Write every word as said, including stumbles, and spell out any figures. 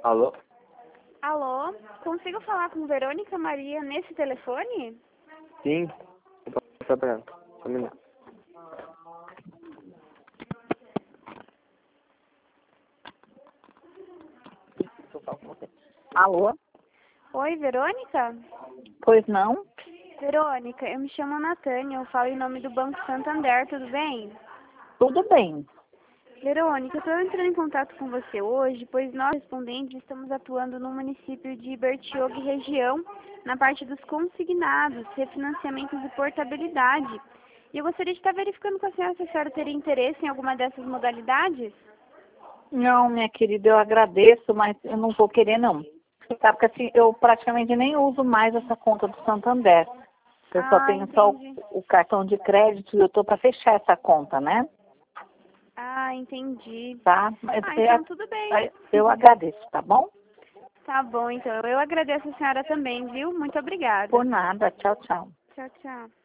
Alô? Alô, consigo falar com Verônica Maria nesse telefone? Sim. Eu posso passar pra ela. Só um minuto. Alô? Oi, Verônica? Pois não? Verônica, eu me chamo Natânia, eu falo em nome do Banco Santander, tudo bem? Tudo bem. Verônica, eu estou entrando em contato com você hoje, pois nós, respondentes, estamos atuando no município de Bertioga e região, na parte dos consignados, refinanciamentos e portabilidade. E eu gostaria de estar verificando com a senhora se a senhora teria interesse em alguma dessas modalidades? Não, minha querida, eu agradeço, mas eu não vou querer não. Sabe que assim, eu praticamente nem uso mais essa conta do Santander. Eu só Ah, tenho só o, entendi. o cartão de crédito e eu tô para fechar essa conta, né? Ah, entendi. Tá? Mas Ah, é- então tudo bem. eu agradeço, tá bom? Tá bom, então. Eu agradeço a senhora também, viu? Muito obrigada. Por nada. Tchau, tchau. Tchau, tchau.